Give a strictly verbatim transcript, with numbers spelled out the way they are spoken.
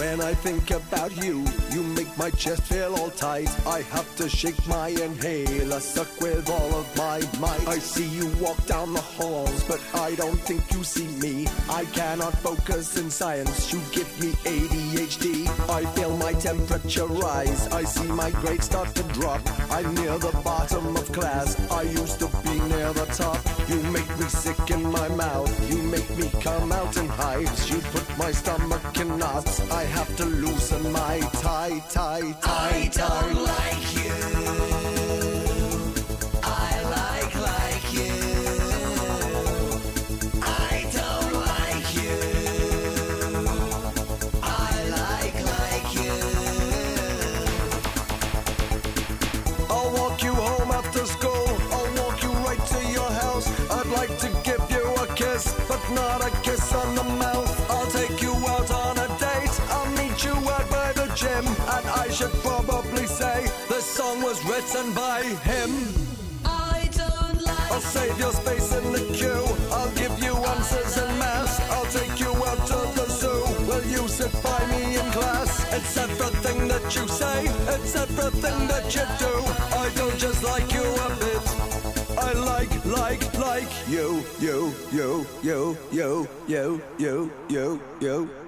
When I think about you, you make my chest feel all tight. I have to shake my inhaler, suck with all of my might. I see you walk down the halls, but I don't think you see me. I cannot focus in science, you give me A D H D. I feel my temperature rise, I see my grades start to drop. I'm near the bottom of class, I used to be near the top. You make me sick in my mouth, you make me come out in hives. You put my stomach in knots, I have to loosen my tie, tie, tie, I don't like you. I like like you. I don't like you. I like like you. I'll walk you home after school, I'll walk you right to your house. I'd like to give you a kiss, but not a kiss on the mouth. I'll take you out on a date, I'll meet you out by the gym. And I should probably say, this song was written by him. I don't like I'll save your space in the queue, I'll give you answers in maths. I'll take you out to the zoo, will you sit by me in class? It's everything that you say, it's everything that you do. I don't just like you a bit, I like, like, like you, you, you, you, you, you, you, you, you.